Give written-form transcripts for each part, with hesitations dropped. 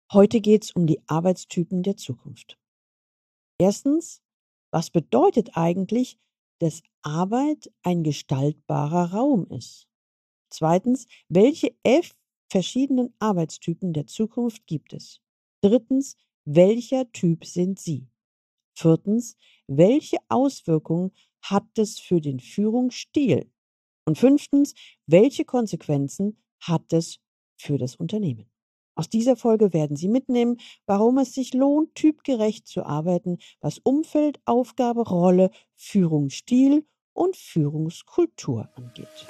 Heute geht es um die Arbeitstypen der Zukunft. Erstens, was bedeutet eigentlich, dass Arbeit ein gestaltbarer Raum ist? Zweitens, welche 11 verschiedenen Arbeitstypen der Zukunft gibt es? Drittens, welcher Typ sind Sie? Viertens, welche Auswirkungen hat es für den Führungsstil? Und fünftens, welche Konsequenzen hat es für das Unternehmen? Aus dieser Folge werden Sie mitnehmen, warum es sich lohnt, typgerecht zu arbeiten, was Umfeld, Aufgabe, Rolle, Führungsstil und Führungskultur angeht.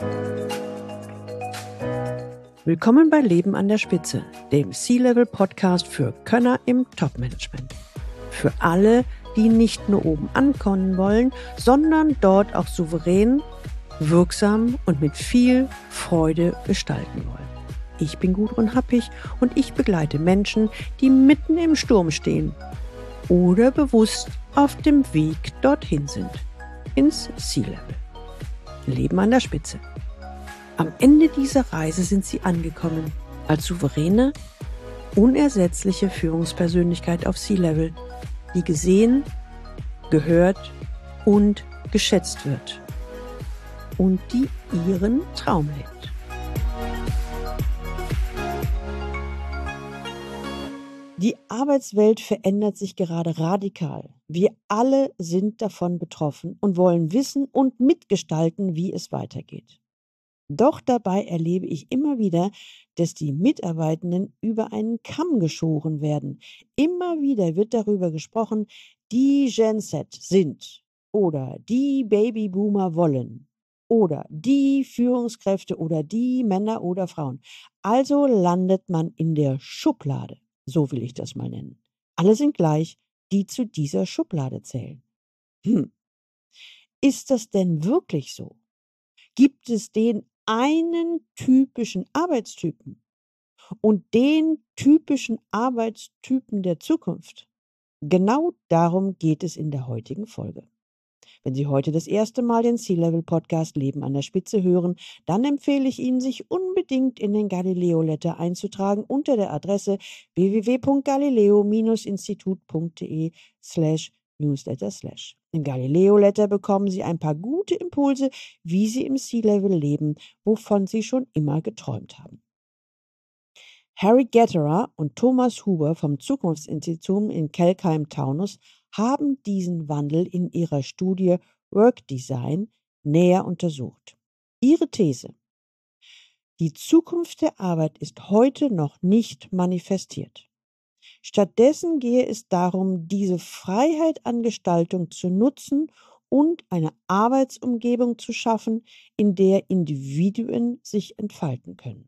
Willkommen bei Leben an der Spitze, dem C-Level-Podcast für Könner im Top-Management. Für alle, die nicht nur oben ankommen wollen, sondern dort auch souverän, wirksam und mit viel Freude gestalten wollen. Ich bin Gudrun Happig und ich begleite Menschen, die mitten im Sturm stehen oder bewusst auf dem Weg dorthin sind, ins C-Level. Leben an der Spitze. Am Ende dieser Reise sind sie angekommen, als souveräne, unersetzliche Führungspersönlichkeit auf C-Level, die gesehen, gehört und geschätzt wird und die ihren Traum lebt. Die Arbeitswelt verändert sich gerade radikal. Wir alle sind davon betroffen und wollen wissen und mitgestalten, wie es weitergeht. Doch dabei erlebe ich immer wieder, dass die Mitarbeitenden über einen Kamm geschoren werden. Immer wieder wird darüber gesprochen, die Gen Z sind oder die Babyboomer wollen oder die Führungskräfte oder die Männer oder Frauen. Also landet man in der Schublade, so will ich das mal nennen. Alle sind gleich, die zu dieser Schublade zählen. Ist das denn wirklich so? Gibt es den einen typischen Arbeitstypen und den typischen Arbeitstypen der Zukunft? Genau darum geht es in der heutigen Folge. Wenn Sie heute das erste Mal den C-Level-Podcast Leben an der Spitze hören, dann empfehle ich Ihnen, sich unbedingt in den Galileo Letter einzutragen unter der Adresse www.galileo-institut.de/newsletter/. Im Galileo Letter bekommen Sie ein paar gute Impulse, wie Sie im C-Level leben, wovon Sie schon immer geträumt haben. Harry Getterer und Thomas Huber vom Zukunftsinstitut in Kelkheim-Taunus haben diesen Wandel in ihrer Studie Work Design näher untersucht. Ihre These: Die Zukunft der Arbeit ist heute noch nicht manifestiert. Stattdessen gehe es darum, diese Freiheit an Gestaltung zu nutzen und eine Arbeitsumgebung zu schaffen, in der Individuen sich entfalten können.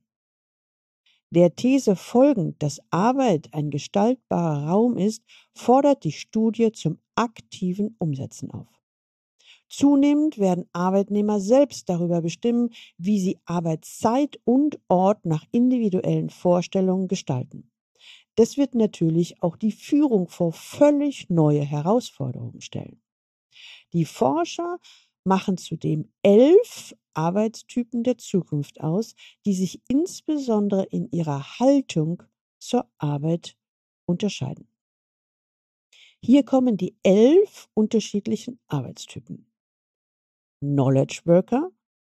Der These folgend, dass Arbeit ein gestaltbarer Raum ist, fordert die Studie zum aktiven Umsetzen auf. Zunehmend werden Arbeitnehmer selbst darüber bestimmen, wie sie Arbeitszeit und Ort nach individuellen Vorstellungen gestalten. Das wird natürlich auch die Führung vor völlig neue Herausforderungen stellen. Die Forscher machen zudem 11 Arbeitstypen der Zukunft aus, die sich insbesondere in ihrer Haltung zur Arbeit unterscheiden. Hier kommen die 11 unterschiedlichen Arbeitstypen: Knowledge Worker,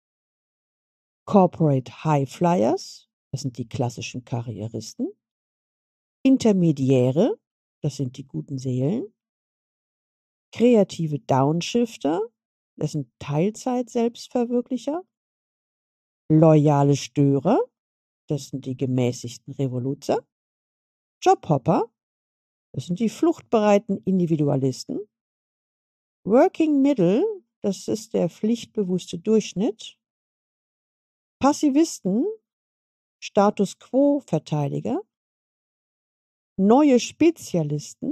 Corporate High Flyers, das sind die klassischen Karrieristen, Intermediäre, das sind die guten Seelen, kreative Downshifter, das sind Teilzeit-Selbstverwirklicher, loyale Störer, das sind die gemäßigten Revoluzer, Jobhopper, das sind die fluchtbereiten Individualisten, Working Middle, das ist der pflichtbewusste Durchschnitt, Passivisten, Status Quo-Verteidiger, neue Spezialisten,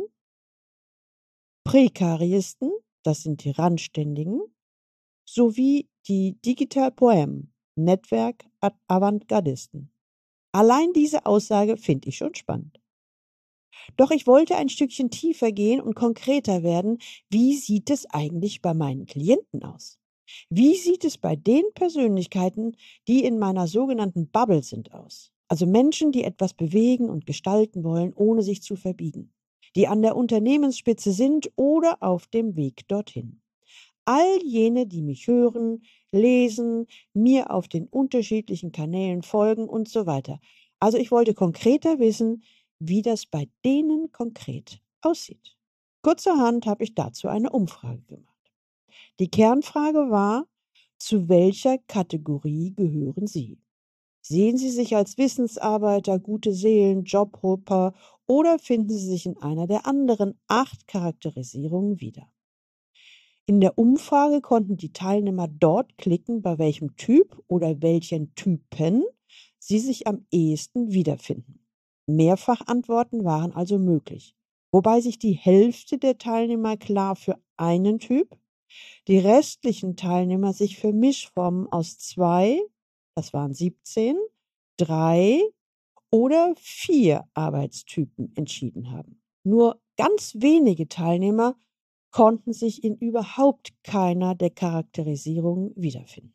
Prekaristen, das sind die Randständigen, sowie die Digital Bohem, Netzwerk-Avantgardisten. Allein diese Aussage finde ich schon spannend. Doch ich wollte ein Stückchen tiefer gehen und konkreter werden. Wie sieht es eigentlich bei meinen Klienten aus? Wie sieht es bei den Persönlichkeiten, die in meiner sogenannten Bubble sind, aus? Also Menschen, die etwas bewegen und gestalten wollen, ohne sich zu verbiegen, die an der Unternehmensspitze sind oder auf dem Weg dorthin. All jene, die mich hören, lesen, mir auf den unterschiedlichen Kanälen folgen und so weiter. Also ich wollte konkreter wissen, wie das bei denen konkret aussieht. Kurzerhand habe ich dazu eine Umfrage gemacht. Die Kernfrage war, zu welcher Kategorie gehören Sie? Sehen Sie sich als Wissensarbeiter, gute Seelen, Jobhopper oder finden Sie sich in einer der anderen 8 Charakterisierungen wieder? In der Umfrage konnten die Teilnehmer dort klicken, bei welchem Typ oder welchen Typen sie sich am ehesten wiederfinden. Mehrfachantworten waren also möglich, wobei sich die Hälfte der Teilnehmer klar für einen Typ, die restlichen Teilnehmer sich für Mischformen aus 2, das waren 17, 3 oder 4 Arbeitstypen entschieden haben. Nur ganz wenige Teilnehmer konnten sich in überhaupt keiner der Charakterisierungen wiederfinden.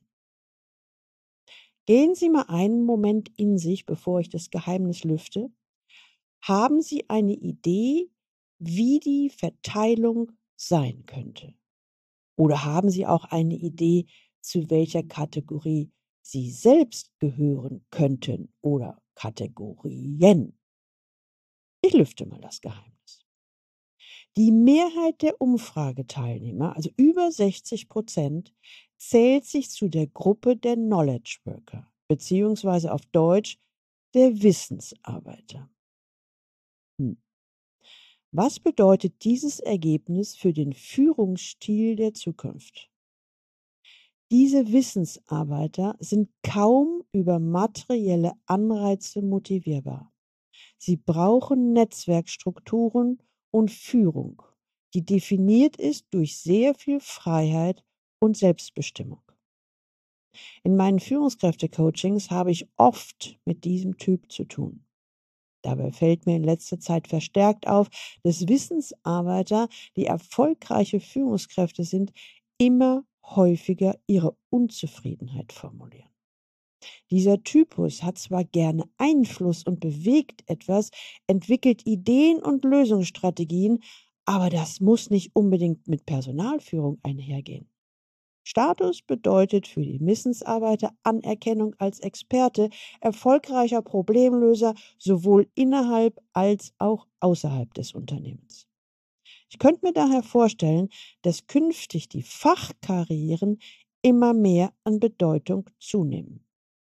Gehen Sie mal einen Moment in sich, bevor ich das Geheimnis lüfte. Haben Sie eine Idee, wie die Verteilung sein könnte? Oder haben Sie auch eine Idee, zu welcher Kategorie Sie selbst gehören könnten oder Kategorien? Ich lüfte mal das Geheimnis. Die Mehrheit der Umfrageteilnehmer, also über 60%, zählt sich zu der Gruppe der Knowledge Worker, beziehungsweise auf Deutsch der Wissensarbeiter. Hm. Was bedeutet dieses Ergebnis für den Führungsstil der Zukunft? Diese Wissensarbeiter sind kaum über materielle Anreize motivierbar. Sie brauchen Netzwerkstrukturen und Führung, die definiert ist durch sehr viel Freiheit und Selbstbestimmung. In meinen Führungskräfte-Coachings habe ich oft mit diesem Typ zu tun. Dabei fällt mir in letzter Zeit verstärkt auf, dass Wissensarbeiter, die erfolgreiche Führungskräfte sind, immer häufiger ihre Unzufriedenheit formulieren. Dieser Typus hat zwar gerne Einfluss und bewegt etwas, entwickelt Ideen und Lösungsstrategien, aber das muss nicht unbedingt mit Personalführung einhergehen. Status bedeutet für die Wissensarbeiter Anerkennung als Experte, erfolgreicher Problemlöser sowohl innerhalb als auch außerhalb des Unternehmens. Ich könnte mir daher vorstellen, dass künftig die Fachkarrieren immer mehr an Bedeutung zunehmen.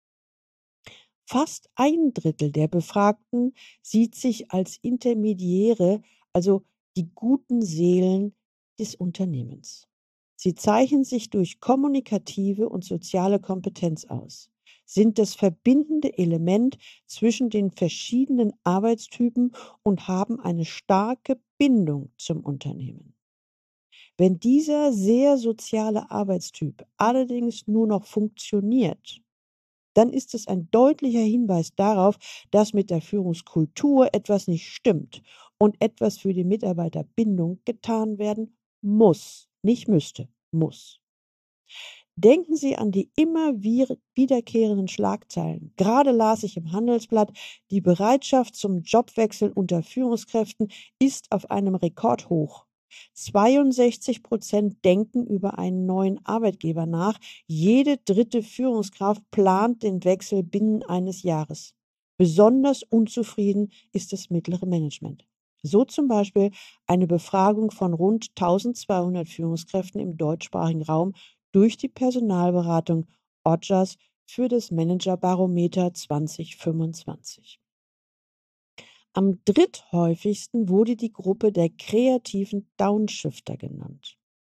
Fast ein Drittel der Befragten sieht sich als Intermediäre, also die guten Seelen des Unternehmens. Sie zeichnen sich durch kommunikative und soziale Kompetenz aus, sind das verbindende Element zwischen den verschiedenen Arbeitstypen und haben eine starke Bindung zum Unternehmen. Wenn dieser sehr soziale Arbeitstyp allerdings nur noch funktioniert, dann ist es ein deutlicher Hinweis darauf, dass mit der Führungskultur etwas nicht stimmt und etwas für die Mitarbeiterbindung getan werden muss, nicht müsste, muss. Denken Sie an die immer wiederkehrenden Schlagzeilen. Gerade las ich im Handelsblatt, die Bereitschaft zum Jobwechsel unter Führungskräften ist auf einem Rekordhoch. 62% denken über einen neuen Arbeitgeber nach. Jede dritte Führungskraft plant den Wechsel binnen eines Jahres. Besonders unzufrieden ist das mittlere Management. So zum Beispiel eine Befragung von rund 1200 Führungskräften im deutschsprachigen Raum durch die Personalberatung Odgers für das Managerbarometer 2025. Am dritthäufigsten wurde die Gruppe der kreativen Downshifter genannt.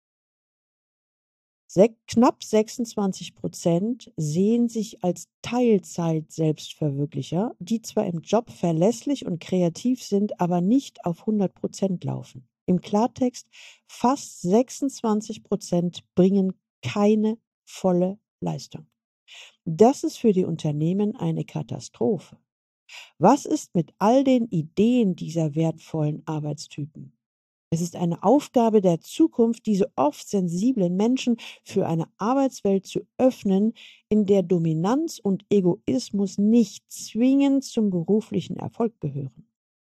Knapp 26% sehen sich als Teilzeit-Selbstverwirklicher, die zwar im Job verlässlich und kreativ sind, aber nicht auf 100% laufen. Im Klartext, fast 26% bringen keine volle Leistung. Das ist für die Unternehmen eine Katastrophe. Was ist mit all den Ideen dieser wertvollen Arbeitstypen? Es ist eine Aufgabe der Zukunft, diese oft sensiblen Menschen für eine Arbeitswelt zu öffnen, in der Dominanz und Egoismus nicht zwingend zum beruflichen Erfolg gehören.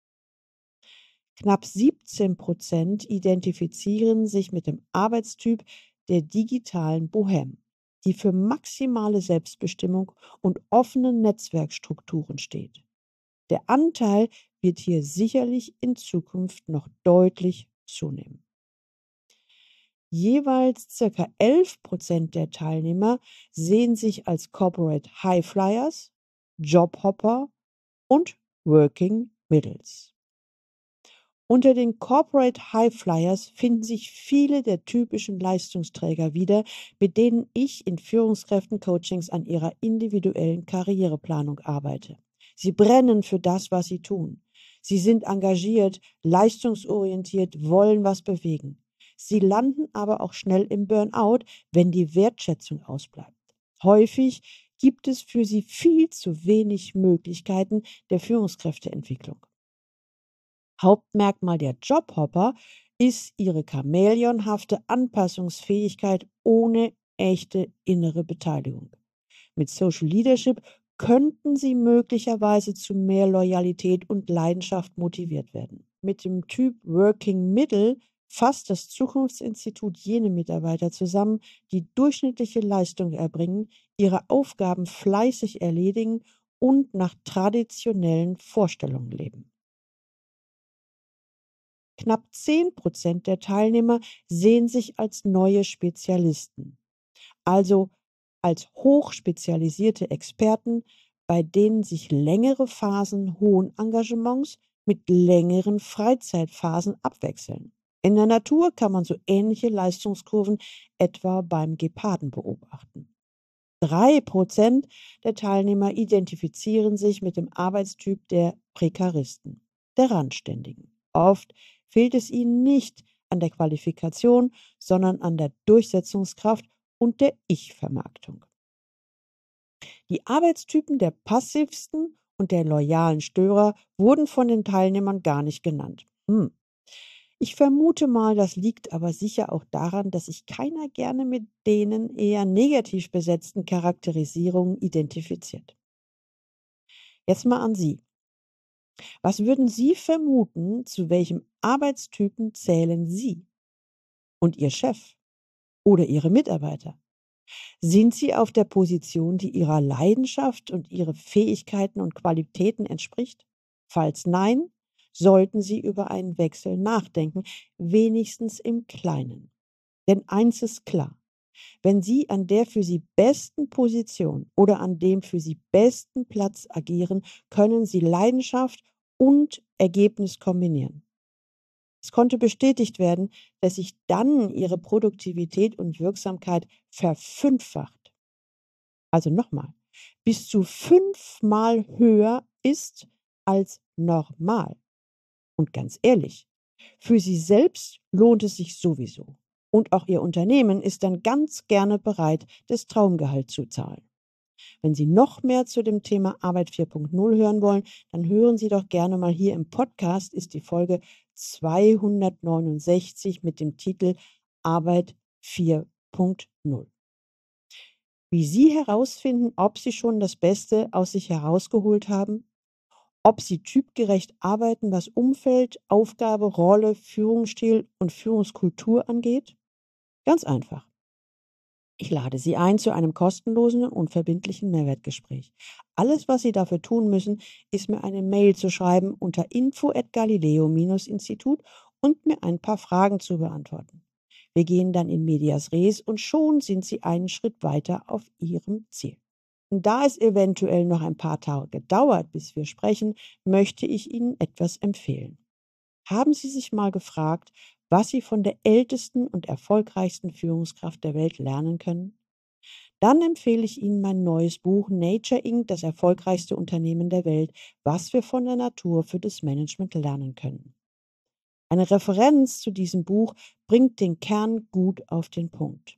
Knapp 17% identifizieren sich mit dem Arbeitstyp der digitalen Bohème, die für maximale Selbstbestimmung und offene Netzwerkstrukturen steht. Der Anteil wird hier sicherlich in Zukunft noch deutlich zunehmen. Jeweils ca. 11% der Teilnehmer sehen sich als Corporate Highflyers, Jobhopper und Working Middles. Unter den Corporate Highflyers finden sich viele der typischen Leistungsträger wieder, mit denen ich in Führungskräften-Coachings an ihrer individuellen Karriereplanung arbeite. Sie brennen für das, was sie tun. Sie sind engagiert, leistungsorientiert, wollen was bewegen. Sie landen aber auch schnell im Burnout, wenn die Wertschätzung ausbleibt. Häufig gibt es für sie viel zu wenig Möglichkeiten der Führungskräfteentwicklung. Hauptmerkmal der Jobhopper ist ihre chamäleonhafte Anpassungsfähigkeit ohne echte innere Beteiligung. Mit Social Leadership könnten sie möglicherweise zu mehr Loyalität und Leidenschaft motiviert werden. Mit dem Typ Working Middle fasst das Zukunftsinstitut jene Mitarbeiter zusammen, die durchschnittliche Leistung erbringen, ihre Aufgaben fleißig erledigen und nach traditionellen Vorstellungen leben. Knapp 10% der Teilnehmer sehen sich als neue Spezialisten, also als hochspezialisierte Experten, bei denen sich längere Phasen hohen Engagements mit längeren Freizeitphasen abwechseln. In der Natur kann man so ähnliche Leistungskurven etwa beim Geparden beobachten. 3% der Teilnehmer identifizieren sich mit dem Arbeitstyp der Prekaristen, der Randständigen. Oft fehlt es ihnen nicht an der Qualifikation, sondern an der Durchsetzungskraft und der Ich-Vermarktung. Die Arbeitstypen der passivsten und der loyalen Störer wurden von den Teilnehmern gar nicht genannt. Ich vermute mal, das liegt aber sicher auch daran, dass sich keiner gerne mit denen eher negativ besetzten Charakterisierungen identifiziert. Jetzt mal an Sie. Was würden Sie vermuten, zu welchem Arbeitstypen zählen Sie und Ihr Chef oder Ihre Mitarbeiter? Sind Sie auf der Position, die Ihrer Leidenschaft und Ihre Fähigkeiten und Qualitäten entspricht? Falls nein, sollten Sie über einen Wechsel nachdenken, wenigstens im Kleinen. Denn eins ist klar: Wenn Sie an der für Sie besten Position oder an dem für Sie besten Platz agieren, können Sie Leidenschaft und Ergebnis kombinieren. Es konnte bestätigt werden, dass sich dann Ihre Produktivität und Wirksamkeit verfünffacht. Also nochmal, bis zu 5-mal höher ist als normal. Und ganz ehrlich, für Sie selbst lohnt es sich sowieso. Und auch Ihr Unternehmen ist dann ganz gerne bereit, das Traumgehalt zu zahlen. Wenn Sie noch mehr zu dem Thema Arbeit 4.0 hören wollen, dann hören Sie doch gerne mal hier im Podcast, ist die Folge 269 mit dem Titel Arbeit 4.0. Wie Sie herausfinden, ob Sie schon das Beste aus sich herausgeholt haben, ob Sie typgerecht arbeiten, was Umfeld, Aufgabe, Rolle, Führungsstil und Führungskultur angeht? Ganz einfach. Ich lade Sie ein zu einem kostenlosen und verbindlichen Mehrwertgespräch. Alles, was Sie dafür tun müssen, ist mir eine Mail zu schreiben unter info@galileo-institut und mir ein paar Fragen zu beantworten. Wir gehen dann in medias res und schon sind Sie einen Schritt weiter auf Ihrem Ziel. Und da es eventuell noch ein paar Tage dauert, bis wir sprechen, möchte ich Ihnen etwas empfehlen. Haben Sie sich mal gefragt, was Sie von der ältesten und erfolgreichsten Führungskraft der Welt lernen können? Dann empfehle ich Ihnen mein neues Buch Nature Inc., das erfolgreichste Unternehmen der Welt, was wir von der Natur für das Management lernen können. Eine Referenz zu diesem Buch bringt den Kern gut auf den Punkt.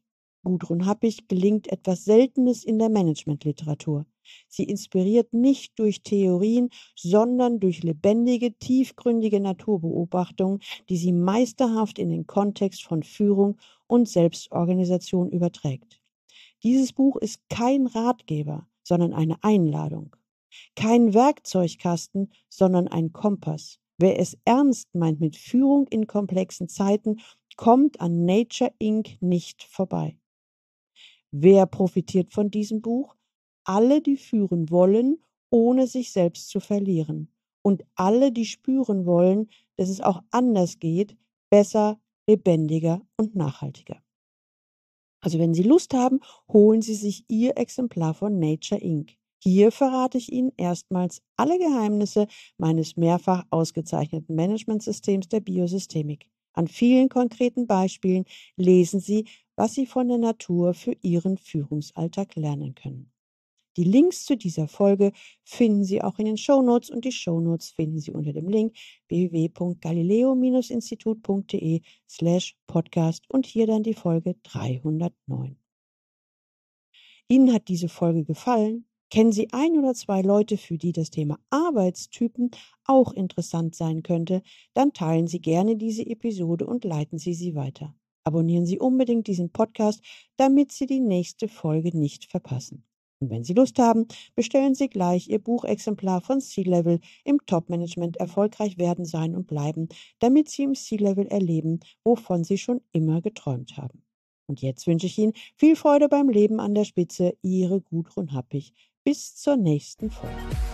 Gudrun Happig gelingt etwas Seltenes in der Managementliteratur. Sie inspiriert nicht durch Theorien, sondern durch lebendige, tiefgründige Naturbeobachtungen, die sie meisterhaft in den Kontext von Führung und Selbstorganisation überträgt. Dieses Buch ist kein Ratgeber, sondern eine Einladung. Kein Werkzeugkasten, sondern ein Kompass. Wer es ernst meint mit Führung in komplexen Zeiten, kommt an Nature Inc. nicht vorbei. Wer profitiert von diesem Buch? Alle, die führen wollen, ohne sich selbst zu verlieren. Und alle, die spüren wollen, dass es auch anders geht, besser, lebendiger und nachhaltiger. Also wenn Sie Lust haben, holen Sie sich Ihr Exemplar von Nature Inc. Hier verrate ich Ihnen erstmals alle Geheimnisse meines mehrfach ausgezeichneten Managementsystems der Biosystemik. An vielen konkreten Beispielen lesen Sie, was Sie von der Natur für Ihren Führungsalltag lernen können. Die Links zu dieser Folge finden Sie auch in den Shownotes und die Shownotes finden Sie unter dem Link www.galileo-institut.de/podcast und hier dann die Folge 309. Ihnen hat diese Folge gefallen? Kennen Sie ein oder zwei Leute, für die das Thema Arbeitstypen auch interessant sein könnte? Dann teilen Sie gerne diese Episode und leiten Sie sie weiter. Abonnieren Sie unbedingt diesen Podcast, damit Sie die nächste Folge nicht verpassen. Und wenn Sie Lust haben, bestellen Sie gleich Ihr Buchexemplar von C-Level im Top-Management erfolgreich werden, sein und bleiben, damit Sie im C-Level erleben, wovon Sie schon immer geträumt haben. Und jetzt wünsche ich Ihnen viel Freude beim Leben an der Spitze. Ihre Gudrun Happig. Bis zur nächsten Folge.